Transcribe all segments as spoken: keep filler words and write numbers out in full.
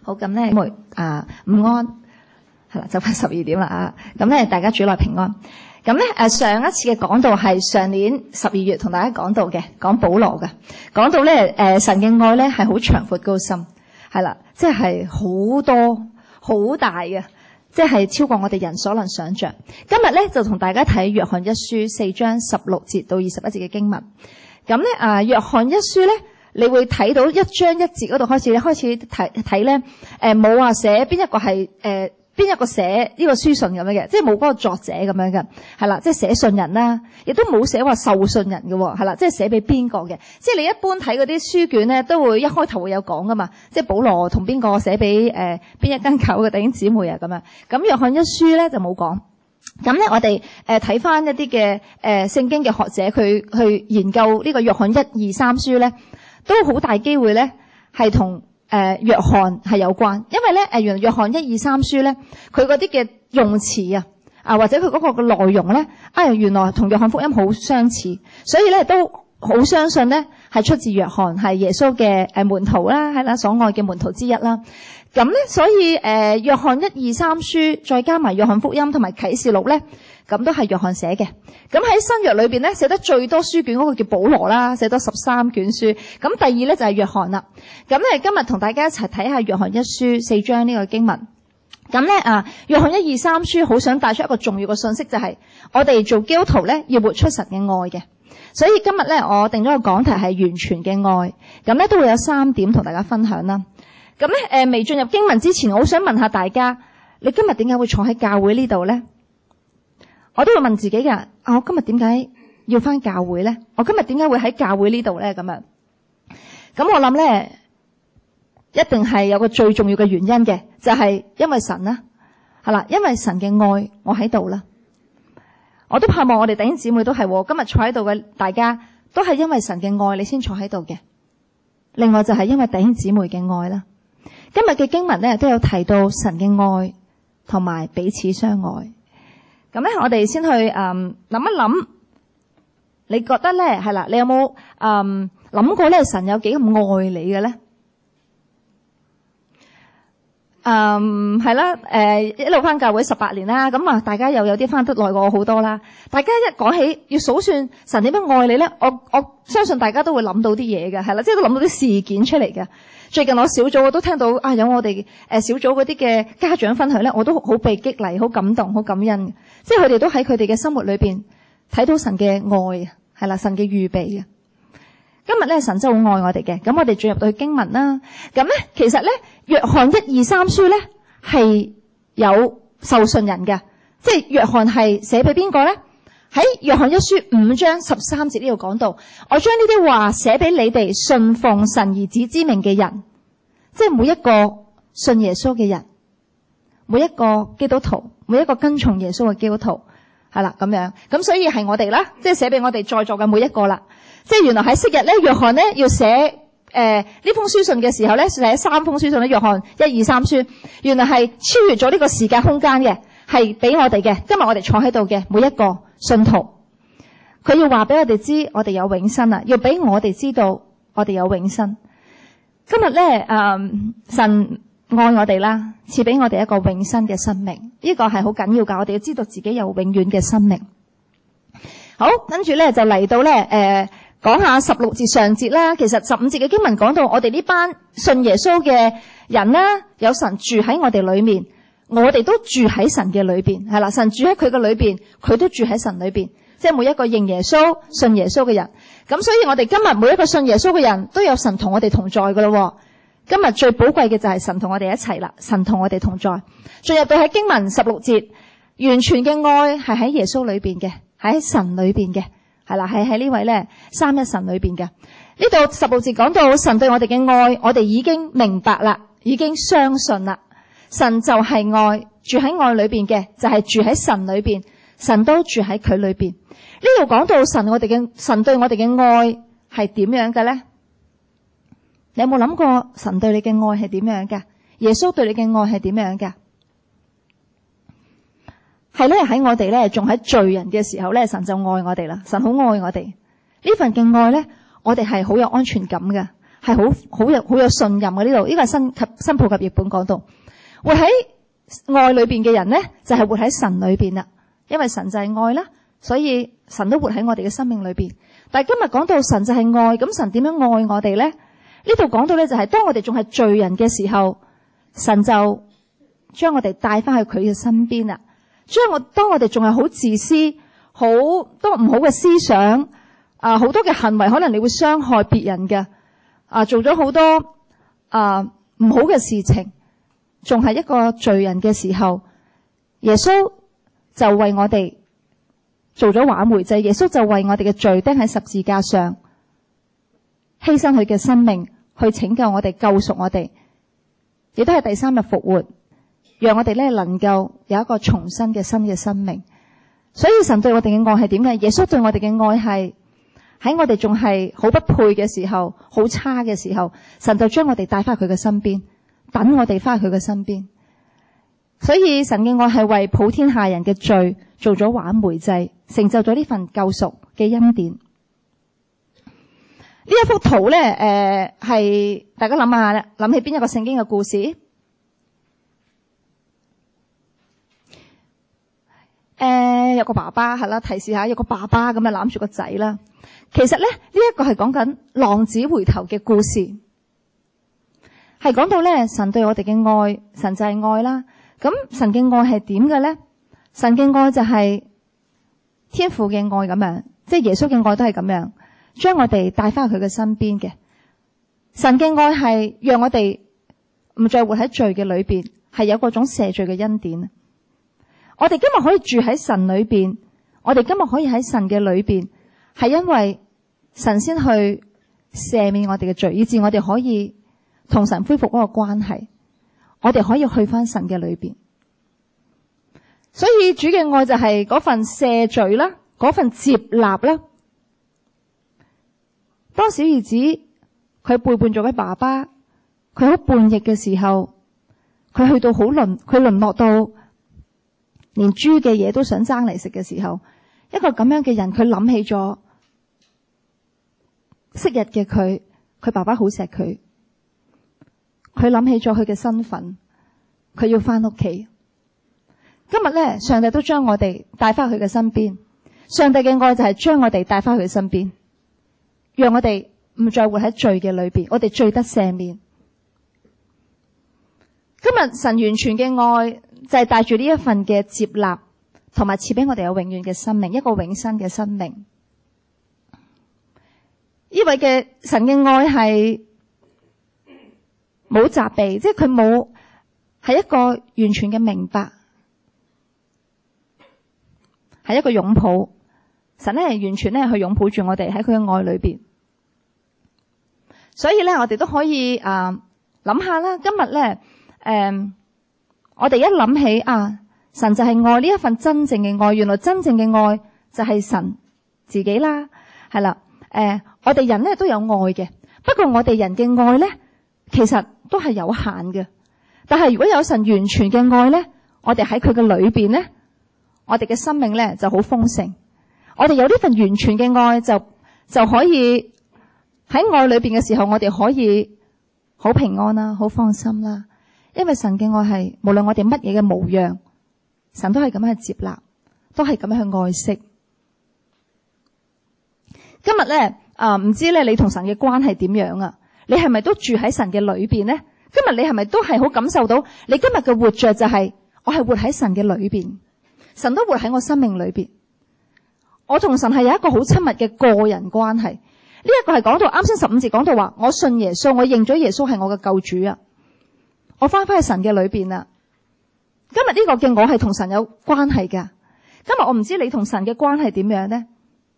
好，咁咧，妹啊，午安，係啦，就快十二點啦啊！咁咧，大家主內平安。咁咧，誒上一次嘅講道係上年十二月同大家講到嘅，講保羅嘅，講到咧誒神嘅愛咧係好長闊高深，係啦，即係好多好大嘅，即係超過我哋人所能想像。今日咧就同大家睇約翰一書四章十六節到二十一節嘅經文。咁咧啊，約翰一書咧。你會睇到一章一節嗰度開始咧，開始睇睇咧，誒冇話寫邊一個係誒邊一個寫呢個書信咁樣嘅，即係冇嗰個作者咁樣嘅，係啦，即係寫信人啦，亦都冇寫話受信人嘅，係啦，即係寫俾邊個嘅。即係你一般睇嗰啲書卷咧，都會一開頭會有講噶嘛，即係保羅同邊個寫俾誒邊一間教嘅弟兄姊妹啊咁樣。咁約翰一書咧就冇講。咁咧，我哋誒睇翻一啲嘅誒聖經嘅學者，佢去研究呢個約翰一二三書咧。都好大機會咧，係同誒約翰係有關，因為咧誒原來約翰一二三書咧，佢嗰啲嘅用詞啊，啊或者佢嗰個嘅內容咧，啊原來同約翰福音好相似，所以咧都好相信咧係出自約翰，係耶穌嘅誒門徒啦，係啦所愛嘅門徒之一啦。咁咧，所以誒約翰一二三書再加埋約翰福音同埋啟示錄咧。咁都係約翰寫嘅。咁喺新約裏邊咧，寫得最多書卷嗰個叫保羅啦，寫多十三卷書。咁第二咧就係約翰啦。咁咧今日同大家一齊睇下約翰一書四章呢個經文。咁咧啊，約翰一二三書好想帶出一個重要嘅信息，就係我哋做基督徒咧要活出神嘅愛嘅。所以今日咧我定咗個講題係完全嘅愛。咁咧都會有三點同大家分享啦。咁咧誒未進入經文之前，我好想問下大家，你今日點解會坐喺教會呢度咧？我都會問自己㗎，啊，我今日點解要返教會咧？我今日點解會喺教會呢度咧？咁樣，咁我諗咧，一定係有個最重要嘅原因嘅，就係因為神啦，係啦，因為神嘅愛，我喺度啦。我都盼望我哋弟兄姊妹都係，今日坐喺度嘅大家都係因為神嘅愛，你先坐喺度嘅。另外就係因為弟兄姊妹嘅愛啦。今日嘅經文咧都有提到神嘅愛同埋彼此相愛。咁咧，我哋先去誒諗一諗，你覺得咧係啦？你有冇誒諗過咧？神有幾咁愛你嘅咧？誒係啦，誒一路返教會十八年啦，咁啊，大家又有啲返得耐過我好多啦。大家一講起要數算神點樣愛你咧，我我相信大家都會諗到啲嘢嘅，係啦，即係都諗到啲事件出嚟嘅。最近我小組我都聽到啊，有我哋誒小組嗰啲嘅家長分享咧，我都好被激勵，好感動，好感恩。即係佢哋都喺佢哋嘅生活裏邊睇到神嘅愛啊，係啦，神嘅預備啊。今日咧神真係好愛我哋嘅，咁我哋進入到去經文啦。咁咧其實咧約翰一二三書咧係有受信人嘅，即係約翰係寫俾邊個咧？喺約翰一書五章十三節呢度講到，我將呢啲話寫俾你哋信奉神兒子之名嘅人，即係每一個信耶穌嘅人，每一個基督徒，每一個跟從耶穌嘅基督徒，係啦咁樣。咁所以係我哋啦，即係寫俾我哋在座嘅每一個啦。即係原來喺昔日咧，約翰咧要寫誒呢、呃、封書信嘅時候咧，寫三封書信咧，約翰一二三書，原來係超越咗呢個時間空間嘅，係俾我哋嘅。今日我哋坐喺度嘅每一個信徒，佢要話俾我哋知，我哋有永生啦，要俾我哋知道我哋有永生。今日咧，誒、呃，神愛我哋啦，賜俾我哋一個永生嘅生命，呢個係好緊要噶。我哋要知道自己有永遠嘅生命。好，跟住咧就嚟到咧，誒、呃，講下十六節上節啦。其實十五節嘅經文講到，我哋呢班信耶穌嘅人啦，有神住喺我哋裏面。我哋都住喺神嘅裏邊，係啦，神住喺佢嘅裏邊，佢都住喺神裏邊，即係每一個認耶穌、信耶穌嘅人。咁所以我哋今日每一個信耶穌嘅人都有神同我哋同在噶咯。今日最寶貴嘅就係神同我哋一齊啦，神同我哋同在。進入到喺經文十六節，完全嘅愛係喺耶穌裏邊嘅，喺神裏邊嘅，係啦，係喺呢位咧三一神裏邊嘅。呢度十六節講到神對我哋嘅愛，我哋已經明白啦，已經相信啦。神就係愛，住喺愛裏邊嘅就係、是、住喺神裏邊，神都住喺佢裏邊。呢度講到神我哋嘅神對我哋嘅愛係點樣嘅咧？你有冇諗過神對你嘅愛係點樣嘅？耶穌對你嘅愛係點樣嘅？係咧，喺我哋咧仲喺罪人嘅時候咧，神就愛我哋啦。神好愛我哋，呢份嘅愛咧，我哋係好有安全感嘅， 係好好有好有信任嘅。呢度呢個係新及新普及譯本講到，活喺愛裏邊嘅人咧，就係、是、活喺神裏邊啦。因為神就係愛啦，所以神都活喺我哋嘅生命裏邊。但係今日講到神就係愛，咁神點樣愛我哋咧？呢度講到咧就係、是、當我哋仲係罪人嘅時候，神就將我哋帶翻去佢嘅身邊啦。將我當我哋仲係好自私，好多唔好嘅思想啊，好多嘅行為可能你會傷害別人嘅啊，做咗好多啊唔好嘅事情，仲係一個罪人嘅時候，耶穌就為我哋做咗挽回祭。耶穌就為我哋嘅罪釘喺十字架上，犧牲佢嘅生命去拯救我哋，救贖我哋，亦都係第三日復活，讓我哋咧能夠有一個重新嘅新嘅生命。所以神對我哋嘅愛係點嘅？耶穌對我哋嘅愛係喺我哋仲係好不配嘅時候，好差嘅時候，神就將我哋帶翻佢嘅身邊，等我哋翻佢嘅身邊。所以神嘅愛係為普天下人嘅罪做咗挽回祭，成就咗呢份救贖嘅恩典。呢一幅圖咧，誒、呃、係大家諗下啦，諗起邊一個聖經嘅故事？誒、呃、有個爸爸係啦，提示下有個爸爸咁樣攬住個仔啦。其實咧呢一、這個係講緊浪子回頭嘅故事，係講到咧神對我哋嘅愛，神就係愛啦。咁神嘅愛係點嘅咧？神嘅愛就係天父嘅愛咁樣，即係耶穌嘅愛都係咁樣，將我哋帶翻去佢嘅身邊嘅。神嘅愛係讓我哋唔再活喺罪嘅裏邊，係有嗰種赦罪嘅恩典。我哋今日可以住喺神裏邊，我哋今日可以喺神嘅裏邊，係因為神先去赦免我哋嘅罪，以致我哋可以同神恢復嗰個關係。我哋可以去翻神嘅裏邊，所以主嘅愛就係嗰份赦罪啦，嗰份接納啦。當小兒子佢背叛咗佢爸爸，佢好叛逆嘅時候，佢去到好淪，佢淪落到連豬嘅嘢都想爭嚟食嘅時候，一個咁樣嘅人，佢諗起咗昔日嘅佢，佢爸爸好錫佢。佢諗起咗佢嘅身份，佢要翻屋企。今日咧，上帝都將我哋帶翻佢嘅身邊。上帝嘅愛就係將我哋帶翻佢身邊，讓我哋唔再活喺罪嘅裏邊，我哋罪得赦免。今日神完全嘅愛就係帶住呢一份嘅接納，同埋賜俾我哋有永遠嘅生命，一個永生嘅生命。呢位嘅神嘅愛係冇責備，即係佢冇，係一個完全嘅明白，係一個擁抱。神咧係完全咧去擁抱住我哋喺佢嘅愛裏邊。所以咧，我哋都可以啊諗下啦。今日咧，誒，我哋一諗起啊，神就係愛，呢一份真正嘅愛，原來真正嘅愛就係神自己啦，係啦。誒，我哋人咧都有愛嘅，不過我哋人嘅愛咧，其實都係有限嘅，但係如果有神完全嘅愛咧，我哋喺佢嘅裏邊咧，我哋嘅生命咧就好豐盛。我哋有呢份完全嘅愛，就就可以喺愛裏邊嘅時候，我哋可以好平安啦，好放心啦。因為神嘅愛係無論我哋乜嘢嘅模樣，神都係咁樣去接納，都係咁樣去愛惜。今日咧啊，唔知咧你同神嘅關係點樣啊？你係咪都住喺神嘅裏邊呢？今日你係咪都係好感受到你今日嘅活着就係、是、我係活喺神嘅裏邊，神都活喺我生命裏邊。我同神係有一個好親密嘅個人關係。呢、這、一個係講到啱先十五節講到話，我信耶穌，我認咗耶穌係我嘅救主啊！我翻返去神嘅裏邊啦。今日呢個嘅我係同神有關係噶。今日我唔知你同神嘅關係點樣呢？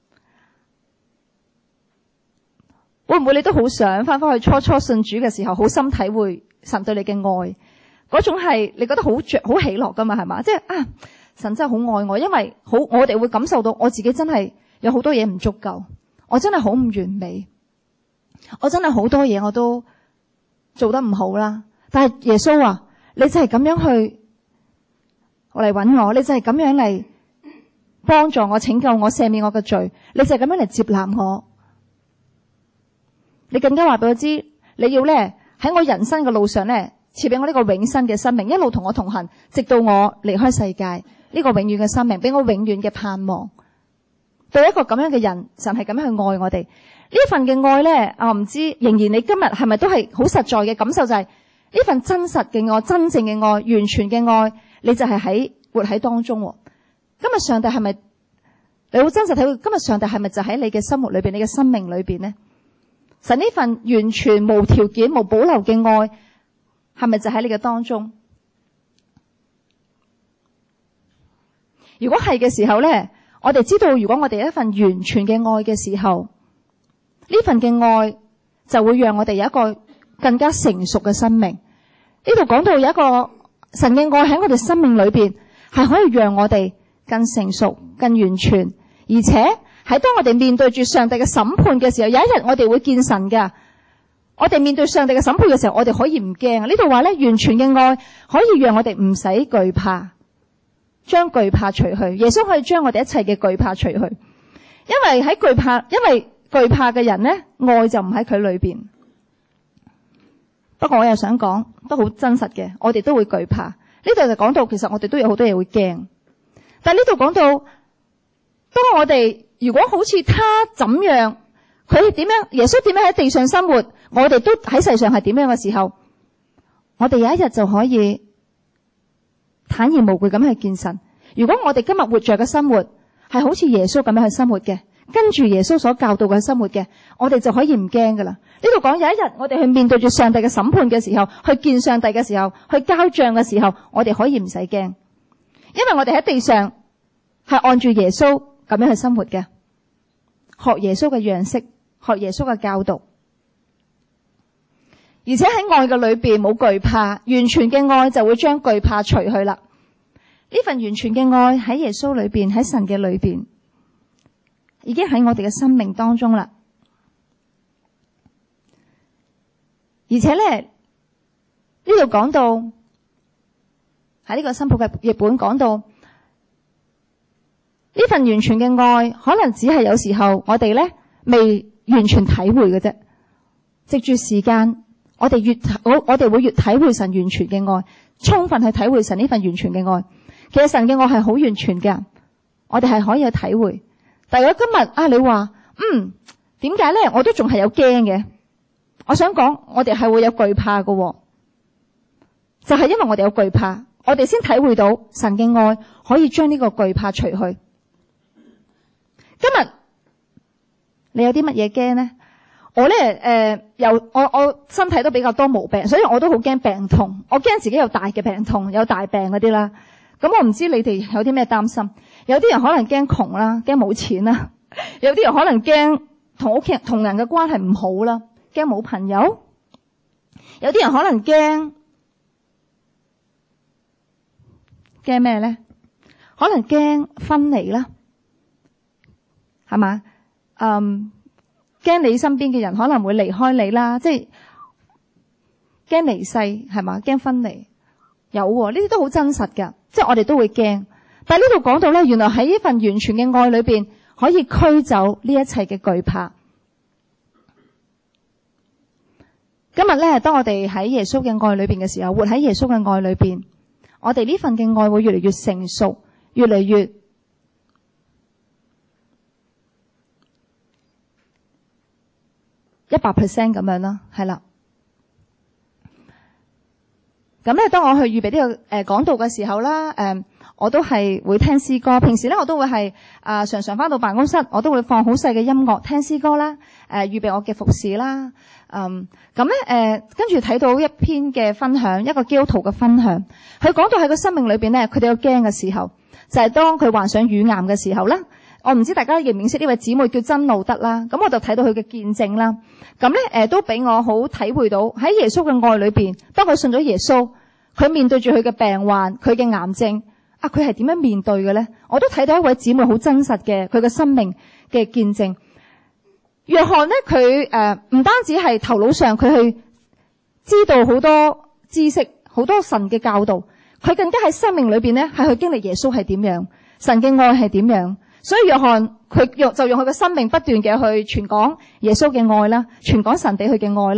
會唔會你都好想翻返去初初信主嘅時候，好深體會神對你嘅愛，嗰種係你覺得好着好喜樂噶嘛？係嘛？即係啊，神真係好愛我，因為好我哋會感受到我自己真係有好多嘢唔足夠，我真係好唔完美，我真係好多嘢我都做得唔好啦。但係耶穌話，你就係咁樣去嚟搵我，你就係咁樣嚟幫助我、拯救我、赦免我嘅罪，你就係咁樣嚟接納我。你更加話俾我知， 你要咧喺我人生嘅路上咧賜俾我呢個永生嘅生命，一路同我同行，直到我離開世界。呢個永遠嘅生命，俾我永遠嘅盼望。對一個咁樣嘅人，神係咁樣去愛我哋。呢份嘅愛咧，我唔知仍然你今日係咪都係好實在嘅感受，就係呢份真實嘅愛、真正嘅愛、完全嘅愛，你就係喺活喺當中。今日上帝係咪你好真實睇到？今日上帝係咪就喺你嘅生活裏邊、你嘅生命裏邊呢？神呢份完全無條件、無保留嘅愛，係咪就喺你嘅當中？如果係嘅時候咧，我哋知道，如果我哋有一份完全嘅愛嘅時候，呢份嘅愛就會讓我哋有一個更加成熟嘅生命。呢度講到有一個神嘅愛喺我哋生命裏邊，係可以讓我哋更成熟、更完全，而且喺當我哋面對住上帝嘅審判嘅時候，有一日我哋會見神㗎。我哋面對上帝嘅審判嘅時候，我哋可以唔驚。呢度話咧，完全嘅愛可以讓我哋唔使懼怕。將懼怕除去，耶穌可以將我哋一切嘅懼怕除去，因為喺懼怕，因為懼怕嘅人呢，愛就唔喺佢裏邊。不過我又想講，都好真實嘅，我哋都會懼怕。呢度就講到，其實我哋都有好多嘢會驚。但係呢度講到，當我哋如果好似他怎樣，佢點樣，耶穌點樣喺地上生活，我哋都喺世上係點樣嘅時候，我哋有一日就可以坦然無懼咁去見神。如果我哋今日活着嘅生活係好似耶穌咁樣去生活嘅，跟住耶穌所教導嘅生活嘅，我哋就可以唔驚噶啦。呢度講有一日我哋去面對住上帝嘅審判嘅時候，去見上帝嘅時候，去交賬嘅時候，我哋可以唔使驚，因為我哋喺地上係按住耶穌咁樣去生活嘅，學耶穌嘅樣式，學耶穌嘅教導，而且喺愛嘅裏邊冇懼怕，完全嘅愛就會將懼怕除去啦。呢份完全嘅愛喺耶穌裏邊，喺神嘅裏邊，已經喺我哋嘅生命當中啦。而且咧，呢度講到喺呢個新普嘅譯本講到，呢份完全嘅愛，可能只係有時候我哋咧未完全體會嘅啫。藉住時間，我哋越我我哋會越體會神完全嘅愛，充分去體會神呢份完全嘅愛。其實神嘅愛係好完全㗎，我哋係可以去體會。但係如果今日啊，你話嗯點解咧？我都仲係有驚嘅。我想講，我哋係會有懼怕嘅，就係因為我哋有懼怕，我哋先體會到神嘅愛可以將呢個懼怕除去。今日你有啲乜嘢驚呢？我咧誒，有、呃、我我身體都比較多毛病，所以我都好驚病痛。我驚自己有大嘅病痛，有大病嗰啲啦。咁我唔知你哋有啲咩擔心？有啲人可能驚窮啦，驚冇錢啦；有啲人可能驚同屋企人同人嘅關係唔好啦，驚冇朋友；有啲人可能驚驚咩咧？可能驚分離啦，係嘛？嗯，驚你身邊嘅人可能會離開你啦，即係驚離世，係嘛？驚分離，有喎，呢啲都好真實㗎。即係我哋都會驚，但係呢度講到咧，原來喺呢份完全嘅愛裏邊，可以驅走呢一切嘅懼怕。今日咧，當我哋喺耶穌嘅愛裏邊嘅時候，活喺耶穌嘅愛裏邊，我哋呢份嘅愛會越嚟越成熟，越嚟越一百 percent 咁樣啦，係啦。咁咧，當我去預備呢個誒講道嘅時候啦，誒、呃，我都係會聽詩歌。平時咧，我都會係啊、呃，常常翻到辦公室，我都會放好細嘅音樂聽詩歌啦，誒、呃，預備我嘅服侍啦。嗯，咁咧，誒、呃，跟住睇到一篇嘅分享，一個基督徒嘅分享，佢講到喺個生命裏邊咧，佢哋有驚嘅時候，就係、是、當佢患上乳癌嘅時候啦。我唔知大家認唔認識呢位姊妹叫曾路德啦，咁我就睇到佢嘅見證啦。咁咧，誒、呃，都俾我好體會到喺耶穌嘅愛裏邊，當佢信咗耶穌，佢面對住佢嘅病患，佢嘅癌症，啊，佢係點樣面對嘅咧？我都睇到一位姊妹好真實嘅佢嘅生命嘅見證。約翰咧，佢誒唔單止係頭腦上佢去知道好多知識，好多神嘅教導，佢更加喺生命裏邊咧係去經歷耶穌係點樣，神嘅愛係點樣。所以約翰佢用就用佢嘅生命不斷嘅去傳講耶穌嘅愛啦，傳講神俾佢嘅愛啦。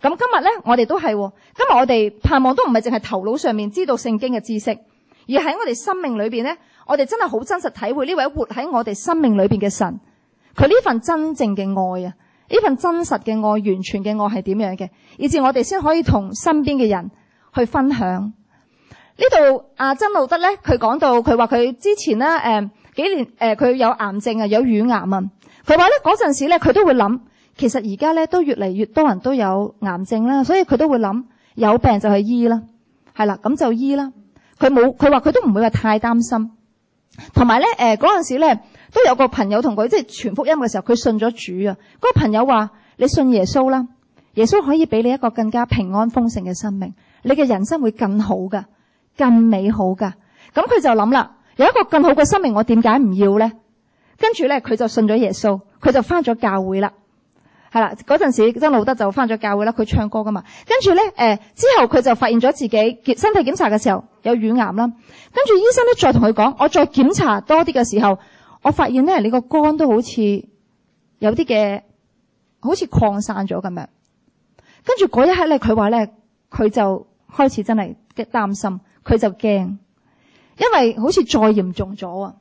咁今日咧，我哋都係，今日我哋盼望都唔係淨係頭腦上面知道聖經嘅知識，而喺我哋生命裏邊咧，我哋真係好真實體會呢位活喺我哋生命裏邊嘅神，佢呢份真正嘅愛啊，呢份真實嘅愛、完全嘅愛係點樣嘅，以至我哋先可以同身邊嘅人去分享。呢度阿曾路德咧，佢講到佢話佢之前咧，誒、呃、幾年誒佢、呃、有癌症啊，有乳癌啊。佢話咧嗰陣時咧，佢都會諗，其實而家咧都越嚟越多人都有癌症啦，所以佢都會諗有病就去醫啦，係啦，咁就醫啦。佢冇，佢話佢都唔會話太擔心。同埋咧，誒嗰陣時咧都有個朋友同佢即係傳福音嘅時候，佢信咗主啊。嗰、那個朋友話：你信耶穌啦，耶穌可以俾你一個更加平安豐盛嘅生命，你嘅人生會更好噶。更美好噶，咁佢就諗啦，有一個更好嘅生命，我點解唔要咧？跟住咧，佢就信咗耶穌，佢就翻咗教會啦，係啦。嗰陣時曾路德就翻咗教會啦，佢唱歌噶嘛。跟住咧，誒、呃、之後佢就發現咗自己身體檢查嘅時候有乳癌啦。跟住醫生咧再同佢講，我再檢查多啲嘅時候，我發現咧你個肝都好似有啲嘅，好似擴散咗咁樣。跟住嗰一刻咧，佢話咧，佢就開始真係嘅擔心。佢就驚，因為好似再嚴重咗啊！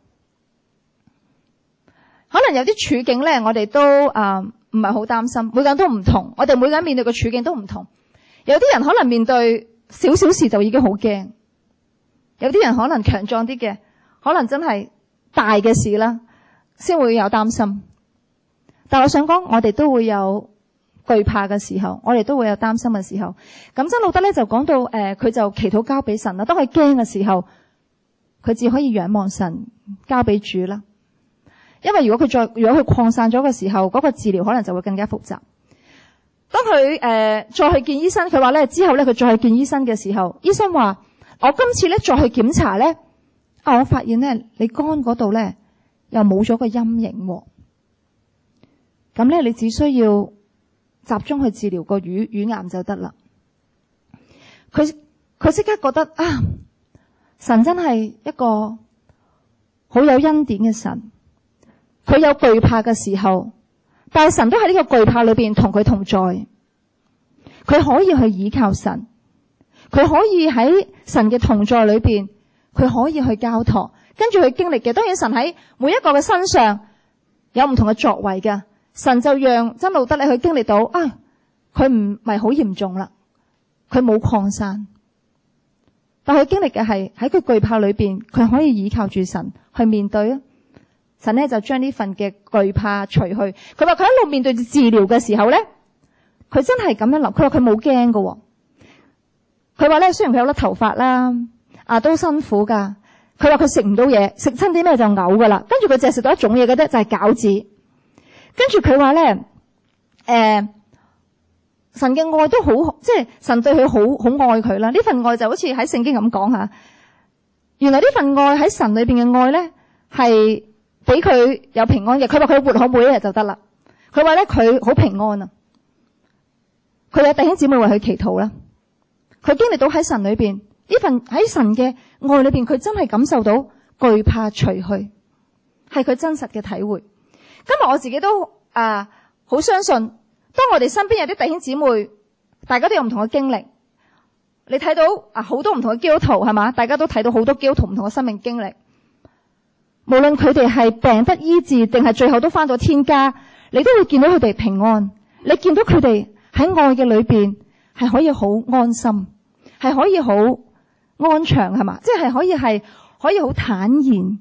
可能有啲處境咧，我哋都啊唔係好擔心。每個人都唔同，我哋每個人面對嘅處境都唔同。有啲人可能面對少少事就已經好驚，有啲人可能強壯啲嘅，可能真係大嘅事啦，先會有擔心。但我想講，我哋都會有懼怕嘅時候，我哋都會有擔心嘅時候。咁曾路德咧就講到，誒、呃，佢就祈禱交俾神啦。當佢驚嘅時候，佢只可以仰望神，交俾主啦。因為如果佢再如果佢擴散咗嘅時候，嗰、那個治療可能就會更加複雜。當佢誒、呃、再去見醫生，佢話咧之後咧佢再去見醫生嘅時候，醫生話：我今次咧再去檢查咧，啊，我發現咧你肝嗰度咧又冇咗個陰影，咁咧你只需要集中去治療個乳乳癌就得啦。佢佢即刻覺得啊，神真係一個好有恩典嘅神。佢有懼怕嘅時候，但係神都喺呢個懼怕裏邊同佢同在。佢可以去倚靠神，佢可以喺神嘅同在裏邊，佢可以去交託，跟住佢經歷嘅。當然神喺每一個嘅身上有唔同嘅作為嘅。神就讓曾路德咧去經歷到啊，佢唔係好嚴重啦，佢冇擴散，但佢經歷嘅係喺佢懼怕裏邊，佢可以倚靠住神去面對啊。神咧就將呢份嘅懼怕除去。佢話佢一路面對住治療嘅時候咧，佢真係咁樣諗。佢話佢冇驚㗎。佢話咧雖然佢有甩頭髮啦，啊都辛苦噶。佢話佢食唔到嘢，食親啲咩就嘔噶啦。跟住佢淨係食到一種嘢嘅啫，就係餃子。跟住佢話咧，誒、呃，神嘅愛都好，即係神對佢好好愛佢啦。呢份愛就好似喺聖經咁講吓，原來呢份愛喺神裏邊嘅愛咧，係俾佢有平安嘅。佢話佢活好每一日就得啦。佢話咧佢好平安啊，佢有弟兄姊妹為佢祈禱啦。佢經歷到喺神裏邊呢份喺神嘅愛裏邊，佢真係感受到懼怕除去，係佢真實嘅體會。今日我自己都啊好相信，當我哋身邊有啲弟兄姊妹，大家都有唔同嘅經歷。你睇到啊好多唔同嘅基督徒係嘛？大家都睇到好多基督徒唔同嘅生命經歷。無論佢哋係病得醫治，定係最後都返到天家，你都會見到佢哋平安。你見到佢哋喺愛嘅裏邊係可以好安心，係可以好安詳係嘛？即係可以係可以好坦然。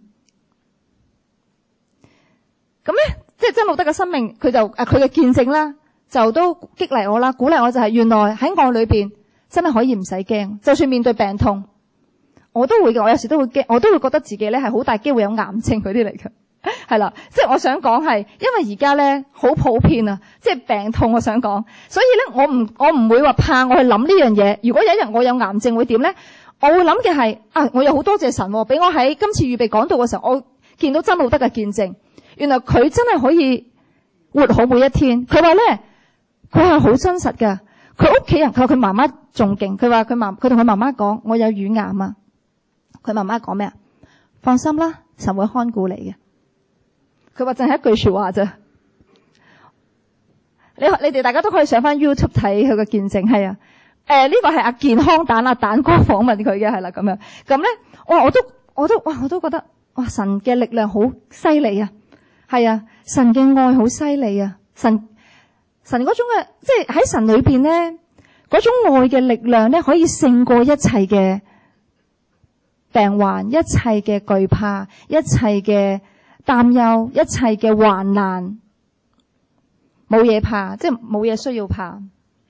咁咧，即係曾路德嘅生命，佢就誒佢嘅見證啦，就都激勵我啦，鼓勵我就係原來喺愛裏邊真係可以唔使驚，就算面對病痛，我都會嘅。我有時都會驚，我都會覺得自己咧係好大機會有癌症嗰啲嚟嘅，係啦。即係我想講係，因為而家咧好普遍啊，即係病痛。我想講，所以咧我唔我唔會話怕我去諗呢樣嘢。如果有一日我有癌症會點咧？我會諗嘅係啊，我有好多謝神俾我喺今次預備講道嘅時候，我見到曾路德嘅見證。原來佢真係可以活好每一天。佢話咧，佢係好真實㗎。佢屋企人，佢話佢媽媽仲勁。佢話佢媽，佢同佢媽媽講：我有乳癌啊。佢媽媽講咩啊？放心啦，神會看顧你嘅。佢話淨係一句說話啫。 你你哋大家都可以上翻 YouTube 睇佢嘅見證，係啊。誒，呢個係阿健康蛋阿蛋哥訪問佢嘅，係啦咁樣。咁咧，哇，我都我都哇，我都覺得哇，神嘅力量好犀利啊，係啊，神嘅愛好犀利啊，神神嗰種嘅，即係喺神裏邊咧，嗰種愛嘅力量咧，可以勝過一切嘅病患，一切嘅懼怕，一切嘅擔憂，一切嘅患難，冇嘢怕，即係冇嘢需要怕。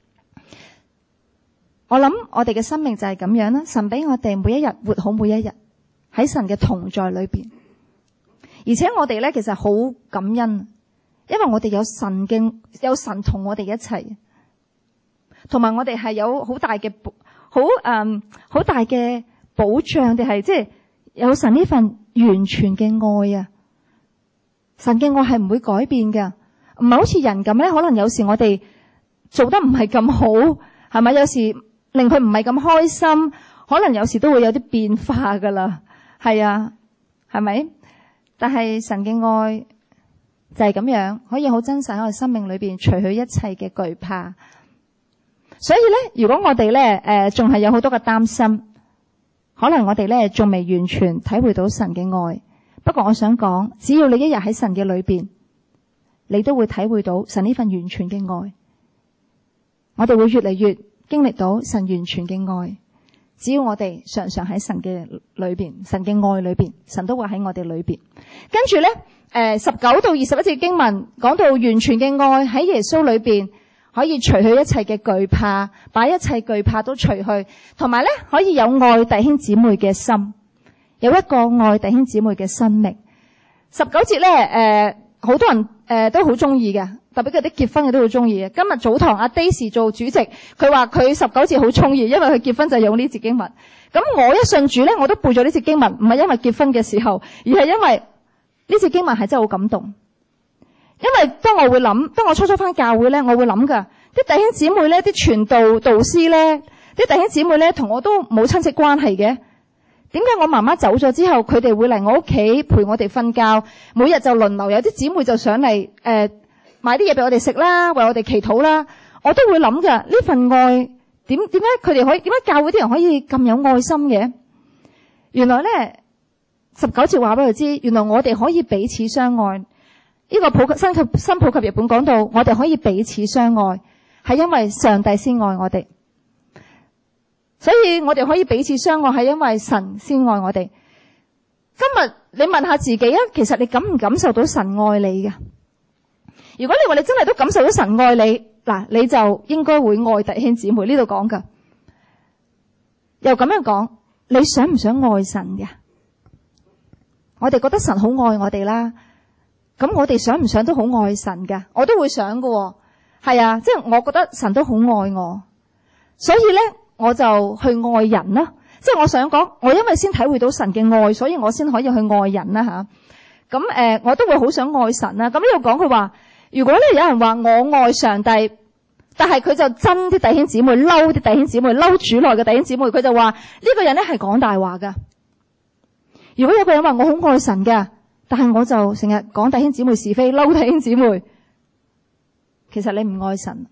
我諗我哋嘅生命就係咁樣啦，神俾我哋每一日活好每一日，喺神嘅同在裏邊，而且我哋咧其實好感恩，因為我哋有神嘅有神同我哋一齊，同埋我哋係有好大嘅好誒好大嘅保障，定係即係有神呢份完全嘅愛啊！神嘅愛係唔會改變㗎，唔係好似人咁咧，可能有時我哋做得唔係咁好，係咪？有時令佢唔係咁開心，可能有時都會有啲變化噶啦，係啊，係咪？但係神嘅愛就係咁樣，可以好真實喺我哋生命裏邊除去一切嘅懼怕。所以咧，如果我哋咧誒仲係有好多嘅擔心，可能我哋咧仲未完全體會到神嘅愛。不過我想講，只要你一日喺神嘅裏邊，你都會體會到神呢份完全嘅愛。我哋會越嚟越經歷到神完全嘅愛，只要我哋常常喺神嘅裏邊，神嘅愛裏邊，神都會喺我哋裏邊。跟住咧，誒十九到二十一節經文講到完全嘅愛喺耶穌裏邊，可以除去一切嘅懼怕，把一切懼怕都除去，同埋咧可以有愛弟兄姊妹嘅心，有一個愛弟兄姊妹嘅生命。十九節咧，誒、呃、好多人誒、呃、都好中意嘅。特別嗰啲結婚嘅都好中意嘅。今日早堂阿 Daisy 做主席，佢話佢十九節好中意，因為佢結婚就用呢節經文。咁我一信主咧，我都背咗呢節經文，唔係因為結婚嘅時候，而係因為呢節經文係真係好感動。因為當我會諗，當我初初返教會咧，我會諗噶，啲弟兄姊妹咧，啲傳道導師咧，啲弟兄姊妹咧，同我都冇親戚關係嘅。點解我媽媽走咗之後，佢哋會嚟我屋企陪我哋瞓覺，每日就輪流，有啲姊妹就上嚟誒。呃買啲嘢俾我哋食啦，為我哋祈禱啦，我都會諗噶，呢份愛點點解佢哋可以，點解教會啲人可以咁有愛心嘅？原來咧十九節話俾佢知，原來我哋可以彼此相愛。呢、這個普及新及新普及日本講到，我哋可以彼此相愛，係因為上帝先愛我哋，所以我哋可以彼此相愛，係因為神先愛我哋。今日你問下自己啊，其實你感唔感受到神愛你嘅？如果你話你真係都感受到神愛你，嗱，你就應該會愛弟兄姊妹。呢度講噶，又咁樣講，你想唔想愛神嘅？我哋覺得神好愛我哋啦，咁我哋想唔想都好愛神嘅？我都會想嘅，係啊，即係我覺得神都好愛我，所以咧我就去愛人啦。即係我想講，我因為先體會到神嘅愛，所以我先可以去愛人啦吓。咁誒、呃，我都會好想愛神啦。咁呢度講佢話，如果咧有人話我愛上帝，但係佢就憎啲弟兄姊妹，嬲啲弟兄姊妹，嬲主內嘅弟兄姊妹，佢就話呢個人咧係講大話噶。如果有個人話我好愛神嘅，但係我就成日講弟兄姊妹是非，嬲弟兄姊妹，其實你唔愛神。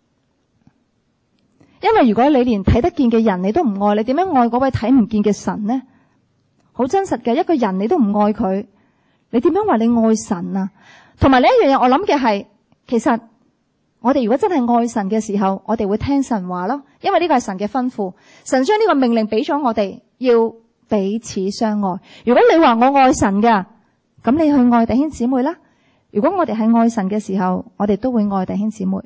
因為如果你連睇得見嘅人你都唔愛，你點樣愛嗰位睇唔見嘅神呢？好真實嘅，一個人你都唔愛佢，你點樣話你愛神啊？同埋另一樣嘢，我諗嘅係，其實我哋如果真係愛神嘅時候，我哋會聽神話咯，因為呢個係神嘅吩咐，神將呢個命令俾咗我哋，要彼此相愛。如果你話我愛神㗎，咁你去愛弟兄姊妹啦。如果我哋係愛神嘅時候，我哋都會愛弟兄姊妹。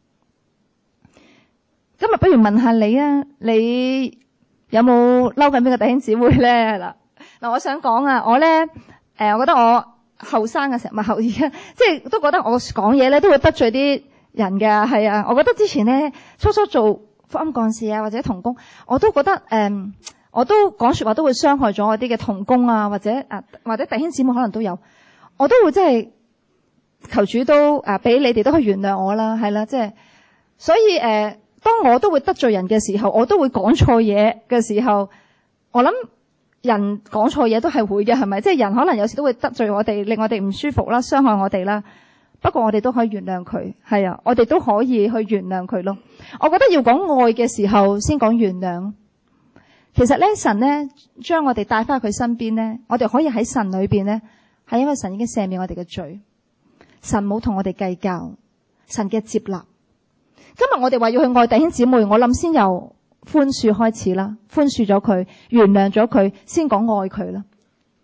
今日不如問下你啊，你有冇嬲緊邊個弟兄姊妹咧？係啦，嗱，我想講啊，我咧，誒，我覺得我。後生嘅時候，唔係後而家，即係都覺得我講嘢咧都會得罪啲人㗎，係啊！我覺得之前咧初初做福音幹事啊或者同工，我都覺得誒、嗯，我都講說話都會傷害咗我啲嘅同工啊，或者啊或者弟兄姊妹可能都有，我都會即係求主都啊俾你哋都可以原諒我啦，係啦，即係所以誒、呃，當我都會得罪人嘅時候，我都會講錯嘢嘅時候，我諗。人講錯嘢都係會嘅，係咪？即係人可能有時都會得罪我哋，令我哋唔舒服啦，傷害我哋啦。 不過我哋都可以原諒佢，係啊，我哋都可以去原諒佢咯。我覺得要講愛嘅時候，先講原諒。其實咧，神咧將我哋帶翻去佢身邊咧，我哋可以喺神裏邊咧，係因為神已經赦免我哋嘅罪，神冇同我哋計較，神嘅接納。今日我哋話要去愛弟兄姊妹，我諗先由寬恕開始啦，寬恕咗佢，原諒咗佢，先講愛佢啦。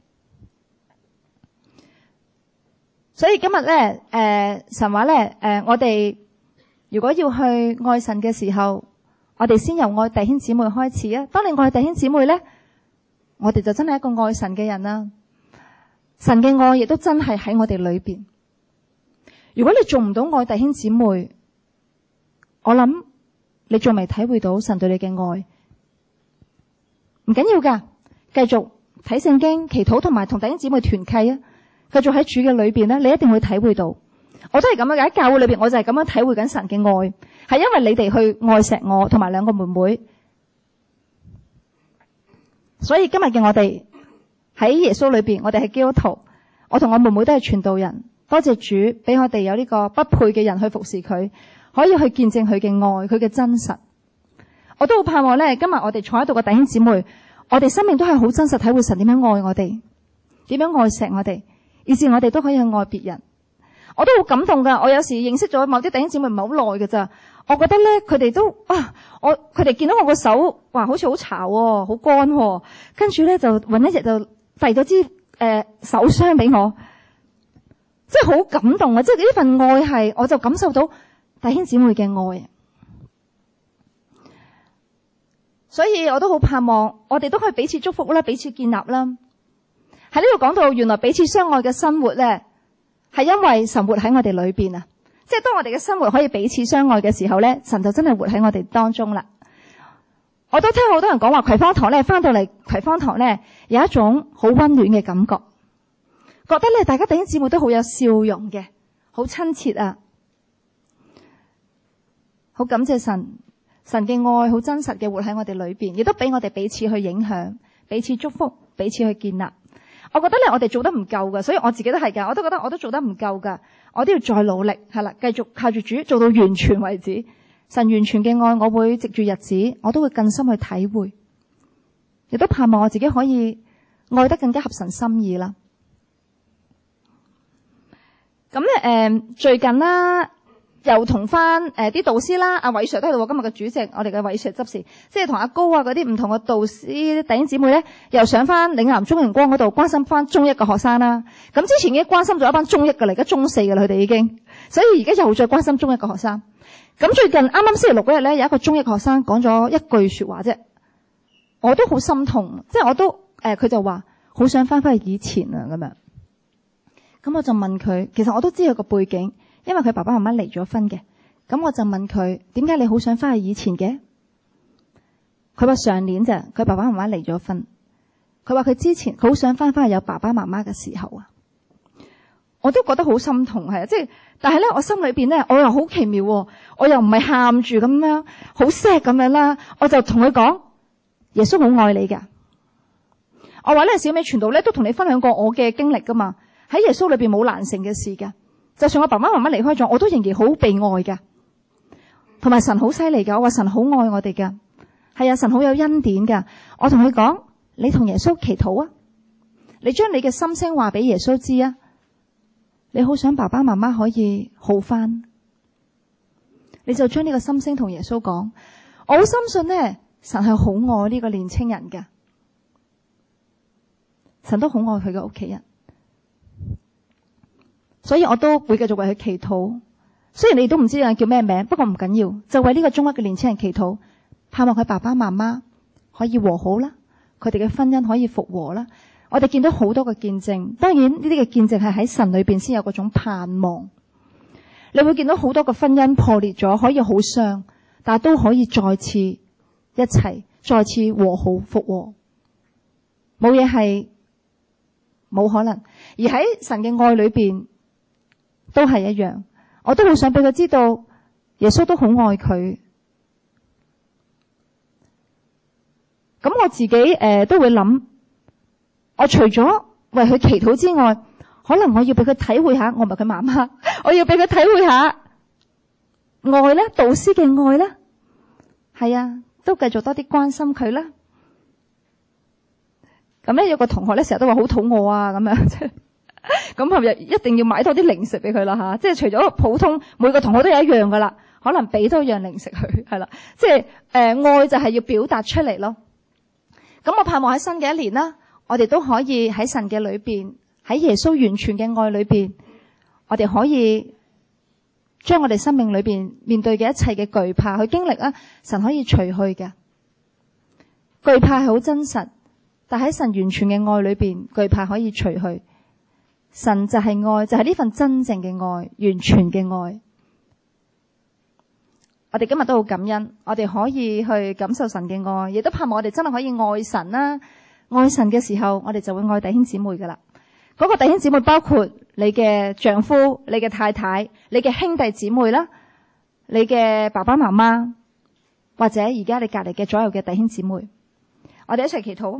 所以今日咧，誒、呃，神話咧，誒、呃，我哋如果要去愛神嘅時候，我哋先由愛弟兄姊妹開始啊。當你愛弟兄姊妹咧，我哋就真係一個愛神嘅人啦。神嘅愛亦都真係喺我哋裏邊。如果你做唔到愛弟兄姊妹，我諗你仲未體會到神對你嘅愛。唔緊要噶，繼續睇聖經、祈禱同埋同弟兄姊妹團契啊。繼續喺主嘅裏邊咧，你一定會體會到。我都係咁樣嘅，喺教會裏邊，我就係咁樣體會緊神嘅愛，係因為你哋去愛錫我同埋兩個妹妹。所以今日嘅我哋喺耶穌裏邊，我哋係基督徒，我同我妹妹都係傳道人。多謝主俾我哋有呢個不配嘅人去服侍佢，可以去見證佢嘅愛，佢嘅真實。我都好盼望咧，今日我哋坐喺度嘅弟兄姊妹，我哋生命都係好真實體會神點樣愛我哋，點樣愛錫我哋，以至我哋都可以去愛別人。我都好感動噶。我有時認識咗某啲弟兄姊妹唔係好耐㗎咋，我覺得咧佢哋都啊，我佢哋見到我個手，哇，好似好巢喎，好乾喎，跟住咧就搵一日就遞咗支誒手霜俾我，即係好感動啊！即係呢份愛係，我就感受到弟兄姊妹嘅愛。所以我都好盼望我哋都可以彼此祝福啦，彼此建立啦。喺呢度講到原來彼此相愛嘅生活咧，係因為神活喺我哋裏邊啊！即係當我哋嘅生活可以彼此相愛嘅時候咧，神就真係活喺我哋當中啦。我都聽好多人講話葵芳堂咧，翻到嚟葵芳堂咧有一種好溫暖嘅感覺，覺得咧大家弟兄姊妹都好有笑容嘅，好親切啊！好感謝神，神嘅愛好真實嘅活喺我哋裏邊，亦都俾我哋彼此去影響，彼此祝福，彼此去建立。我覺得咧，我哋做得唔夠噶，所以我自己都係噶，我都覺得我都做得唔夠噶，我都要再努力，係啦，繼續靠住主做到完全為止。神完全嘅愛，我會藉住日子，我都會更深去體會，亦都盼望我自己可以愛得更加合神心意啦。咁咧，誒、呃，最近啦。又同翻誒啲導師啦，阿偉 Sir 都喺度，今日嘅主席，我哋嘅偉 Sir 執事，即係同阿高啊嗰啲唔同嘅導師弟兄姊妹咧，又上翻嶺南中熒光嗰度關心翻中一嘅學生啦。咁之前已經關心咗一班中一嘅啦，而家中四嘅啦，佢哋已經，所以而家又再關心中一嘅學生。咁最近啱啱星期六嗰日咧，有一個中一學生講咗一句說話啫，我都好心痛，即係我都誒，佢、呃、就話好想翻返去以前啊咁樣。咁我就問佢，其實我都知佢個背景。因為佢爸爸媽媽離咗婚嘅，咁我就問佢點解你好想翻去以前嘅？佢話上年咋，佢爸爸媽媽離咗婚。佢話佢之前佢好想翻翻去有爸爸媽媽嘅時候啊，我都覺得好心痛係啊，即係，但係咧我心裏邊咧，我又好奇妙，我又唔係喊住咁樣，好 sad 咁樣啦，我就同佢講，耶穌好愛你噶。我話咧小美傳道咧都同你分享過我嘅經歷噶嘛，喺耶穌裏邊冇難成嘅事噶。就算我爸爸媽媽離開咗，我都仍然好被愛噶，同埋神好犀利噶。我話神好愛我哋噶，係啊，神好有恩典噶。我同佢講，你同耶穌祈禱啊，你將你嘅心聲話俾耶穌知啊，你好想爸爸媽媽可以好翻，你就將呢個心聲同耶穌講。我好深信呢，神係好愛呢個年青人噶，神都好愛佢嘅屋企人。所以我都會繼續為佢祈禱，雖然你都唔知人叫咩名，不過唔緊要，就為呢個中一嘅年輕人祈禱，盼望佢爸爸媽媽可以和好啦，佢哋嘅婚姻可以復和啦。我哋見到好多嘅見證，當然呢啲嘅見證係喺神裏邊先有嗰種盼望。你會見到好多嘅婚姻破裂咗，可以好傷，但係都可以再次一齊，再次和好復和。冇嘢係冇可能，而喺神嘅愛裏邊。都係一樣，我都好想俾佢知道，耶穌都好愛佢。咁我自己誒、呃、都會諗，我除咗為佢祈禱之外，可能我要俾佢體會下，我唔係佢媽媽， 我要俾佢體會下愛咧，導師嘅愛咧，係啊，都繼續多啲關心佢啦。咁咧有個同學咧成日都話好肚餓啊，咁樣即係咁係咪一定要買多啲零食俾佢啦吓？即係除咗普通每個同學都有一樣噶啦，可能俾多樣零食佢係啦。即係誒、呃、愛就係要表達出嚟咯。咁我盼望喺新嘅一年啦，我哋都可以喺神嘅裏邊，喺耶穌完全嘅愛裏邊，我哋可以將我哋生命裏邊面對嘅一切嘅懼怕去經歷啊，神可以除去嘅懼怕係好真實。但喺神完全嘅愛裏邊，懼怕可以除去。神就係愛，就係呢份真正嘅愛，完全嘅愛。我哋今日都好感恩，我哋可以去感受神嘅愛，亦都盼望我哋真係可以愛神啦。愛神嘅時候，我哋就會愛弟兄姊妹噶啦。嗰個弟兄姊妹包括你嘅丈夫、你嘅太太、你嘅兄弟姊妹啦，你嘅爸爸媽媽，或者而家你隔籬嘅左右嘅弟兄姊妹，我哋一齊祈禱。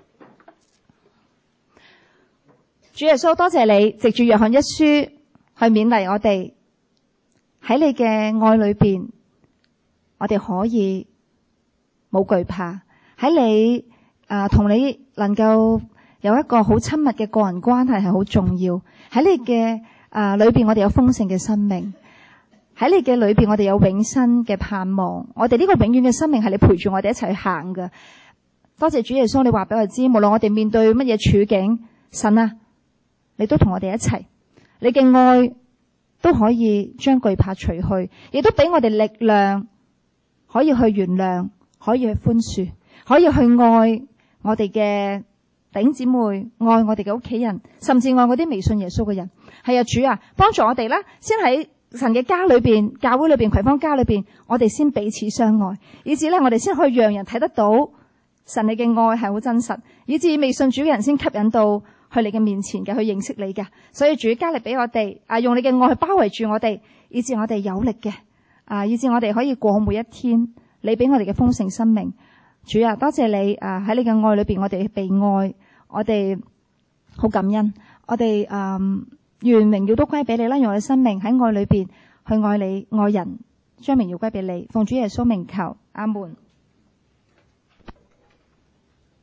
主耶穌，多謝你藉住約翰一書去勉勵我哋，喺你嘅愛裏邊，我哋可以冇懼怕。喺你啊同你能夠有一個好親密嘅個人關係係好重要。喺你嘅啊裏邊，我哋有豐盛嘅生命。喺你嘅裏邊，我哋有永生嘅盼望。我哋呢個永遠嘅生命係你陪住我哋一齊去行嘅。多謝主耶穌，你話俾我知，無論我哋面對乜嘢處境，神啊，你都同我哋一齊，你嘅愛都可以將懼怕除去，亦都俾我哋力量，可以去原諒，可以去寬恕，可以去愛我哋嘅弟兄姊妹，愛我哋嘅屋企人，甚至愛嗰啲未信耶穌嘅人。係啊，主啊，幫助我哋啦，先喺神嘅家裏邊、教會裏邊、葵芳家裏邊，我哋先彼此相愛，以至咧我哋先可以讓人睇得到神你嘅愛係好真實，以至未信主嘅人先吸引到去你嘅面前嘅，去認識你嘅。所以主加力俾我哋啊，用你嘅愛去包圍住我哋，以至我哋有力嘅啊，以至我哋可以過每一天。你俾我哋嘅豐盛生命，主啊，多謝你啊！喺你嘅愛裏邊，我哋被愛，我哋好感恩，我哋嗯願榮耀都歸俾你啦。用我哋生命喺愛裏邊去愛你、愛人，將榮耀歸俾你。奉主耶穌名求，阿門。